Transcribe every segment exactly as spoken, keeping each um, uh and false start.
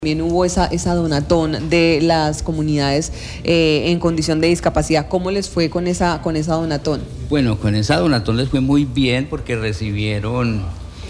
También hubo esa, esa donatón de las comunidades eh, en condición de discapacidad. ¿Cómo les fue con esa, con esa donatón? Bueno, con esa donatón les fue muy bien porque recibieron,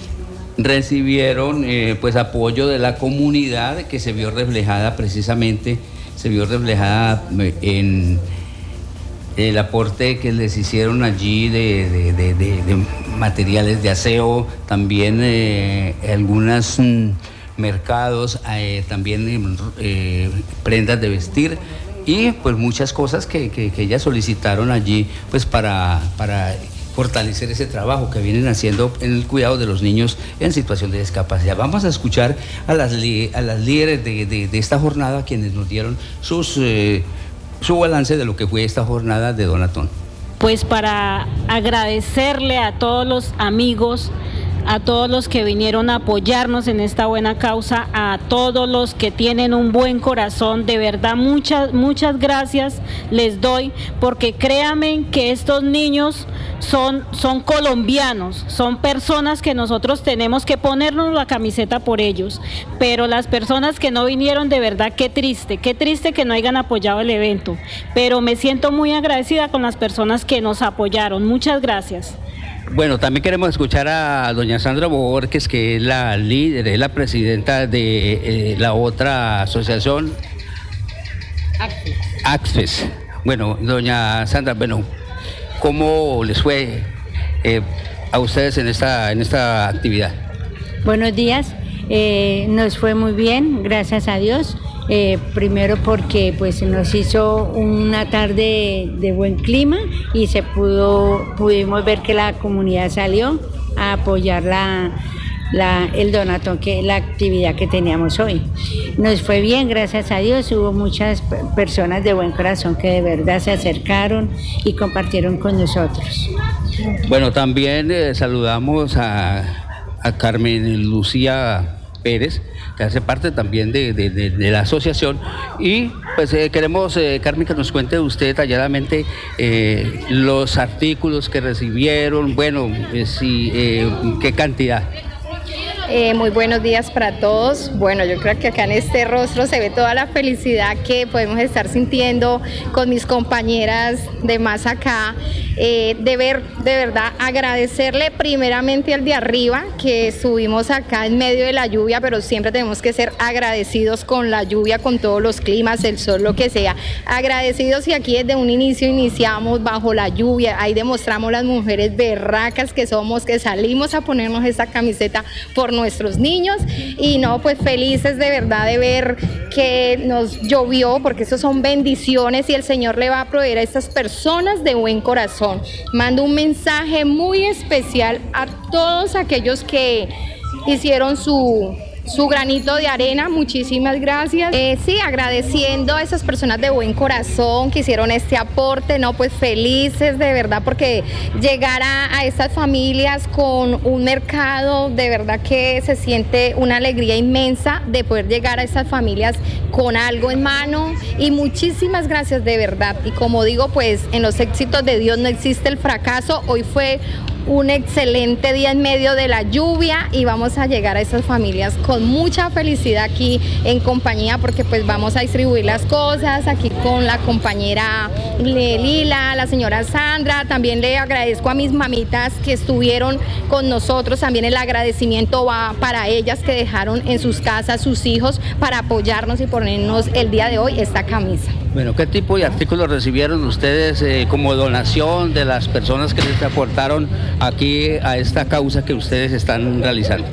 recibieron eh, pues apoyo de la comunidad que se vio reflejada precisamente, se vio reflejada en el aporte que les hicieron allí de, de, de, de, de materiales de aseo, también eh, algunas... Mm, mercados, eh, también eh, prendas de vestir y pues muchas cosas que, que, que ellas solicitaron allí pues para, para fortalecer ese trabajo que vienen haciendo en el cuidado de los niños en situación de discapacidad. Vamos a escuchar a las, a las líderes de, de, de esta jornada, quienes nos dieron sus, eh, su balance de lo que fue esta jornada de donatón. Pues para agradecerle a todos los amigos, a todos los que vinieron a apoyarnos en esta buena causa, a todos los que tienen un buen corazón, de verdad muchas, muchas gracias les doy, porque créanme que estos niños son, son colombianos, son personas que nosotros tenemos que ponernos la camiseta por ellos, pero las personas que no vinieron, de verdad qué triste, qué triste que no hayan apoyado el evento, pero me siento muy agradecida con las personas que nos apoyaron. Muchas gracias. Bueno, también queremos escuchar a doña Sandra Borges, que es la líder, es la presidenta de eh, la otra asociación, ACFES. ACFES. Bueno, doña Sandra, bueno, ¿cómo les fue eh, a ustedes en esta, en esta actividad? Buenos días, eh, nos fue muy bien, gracias a Dios. Eh, primero porque pues nos hizo una tarde de buen clima y se pudo pudimos ver que la comunidad salió a apoyar la, la, el donatón, que la actividad que teníamos hoy. Nos fue bien, gracias a Dios. Hubo muchas personas de buen corazón que de verdad se acercaron y compartieron con nosotros. Bueno, también eh, saludamos a, a Carmen Lucía Pérez, que hace parte también de, de, de, de la asociación, y pues eh, queremos, eh, Carmen, que nos cuente usted detalladamente eh, los artículos que recibieron, bueno, eh, si, eh, qué cantidad. Eh, muy buenos días para todos. Bueno, yo creo que acá en este rostro se ve toda la felicidad que podemos estar sintiendo con mis compañeras de más acá. Eh, de ver, de verdad, agradecerle primeramente al de arriba, que estuvimos acá en medio de la lluvia, pero siempre tenemos que ser agradecidos con la lluvia, con todos los climas, el sol, lo que sea. Agradecidos, y aquí desde un inicio iniciamos bajo la lluvia. Ahí demostramos las mujeres berracas que somos, que salimos a ponernos esta camiseta por nuestros niños, y no, pues felices de verdad de ver que nos llovió, porque eso son bendiciones y el Señor le va a proveer a estas personas de buen corazón. Mando un mensaje muy especial a todos aquellos que hicieron su su granito de arena. Muchísimas gracias. Eh, sí, agradeciendo a esas personas de buen corazón que hicieron este aporte, no, pues felices de verdad, porque llegar a, a estas familias con un mercado, de verdad que se siente una alegría inmensa de poder llegar a estas familias con algo en mano, y muchísimas gracias de verdad. Y como digo, pues en los éxitos de Dios no existe el fracaso. Hoy fue un excelente día en medio de la lluvia y vamos a llegar a esas familias con mucha felicidad aquí en compañía, porque pues vamos a distribuir las cosas aquí con la compañera Lila, la señora Sandra. También le agradezco a mis mamitas que estuvieron con nosotros, también el agradecimiento va para ellas que dejaron en sus casas sus hijos para apoyarnos y ponernos el día de hoy esta camisa. Bueno, ¿qué tipo de artículos recibieron ustedes eh, como donación de las personas que les aportaron aquí a esta causa que ustedes están realizando?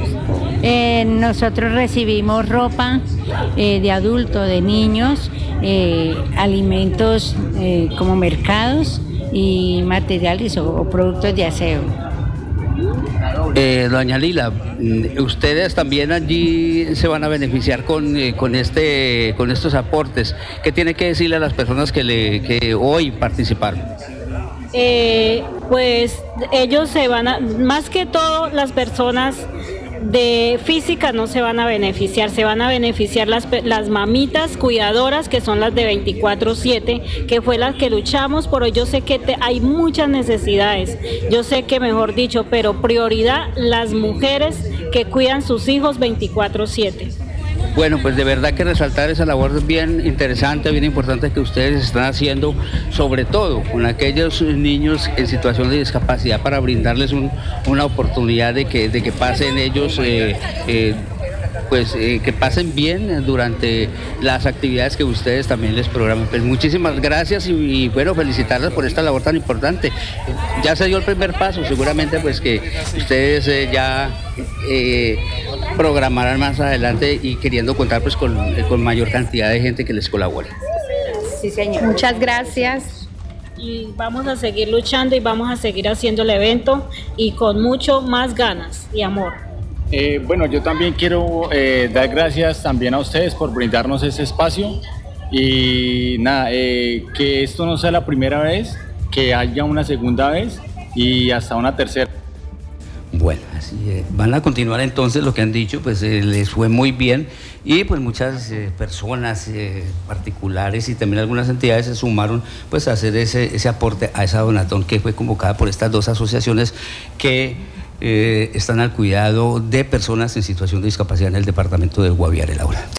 Eh, nosotros recibimos ropa eh, de adultos, de niños, eh, alimentos eh, como mercados y materiales o, o productos de aseo. Eh, doña Lila, ustedes también allí se van a beneficiar con, eh, con, este, con estos aportes. ¿Qué tiene que decirle a las personas que, le, que hoy participaron? Eh, pues ellos se van a, más que todo las personas de física no se van a beneficiar, se van a beneficiar las, las mamitas cuidadoras, que son las de veinticuatro siete, que fue las que luchamos, pero yo sé que te, hay muchas necesidades, yo sé que mejor dicho, pero prioridad las mujeres que cuidan sus hijos veinticuatro siete. Bueno, pues de verdad que resaltar esa labor bien interesante, bien importante que ustedes están haciendo, sobre todo con aquellos niños en situación de discapacidad, para brindarles un, una oportunidad de que, de que pasen ellos, eh, eh, pues eh, que pasen bien durante las actividades que ustedes también les programan. Pues muchísimas gracias y, y bueno, felicitarles por esta labor tan importante. Ya se dio el primer paso, seguramente pues que ustedes eh, ya eh, programarán más adelante y queriendo contar pues con, con mayor cantidad de gente que les colabore. Sí, señor. Muchas gracias. Y vamos a seguir luchando y vamos a seguir haciendo el evento y con mucho más ganas y amor. Eh, bueno, yo también quiero eh, dar gracias también a ustedes por brindarnos ese espacio y nada, eh, que esto no sea la primera vez, que haya una segunda vez y hasta una tercera. Bueno, así eh, van a continuar entonces lo que han dicho, pues eh, les fue muy bien y pues muchas eh, personas eh, particulares y también algunas entidades se sumaron pues a hacer ese, ese aporte a esa donatón que fue convocada por estas dos asociaciones que Eh, están al cuidado de personas en situación de discapacidad en el departamento del Guaviare, Laura.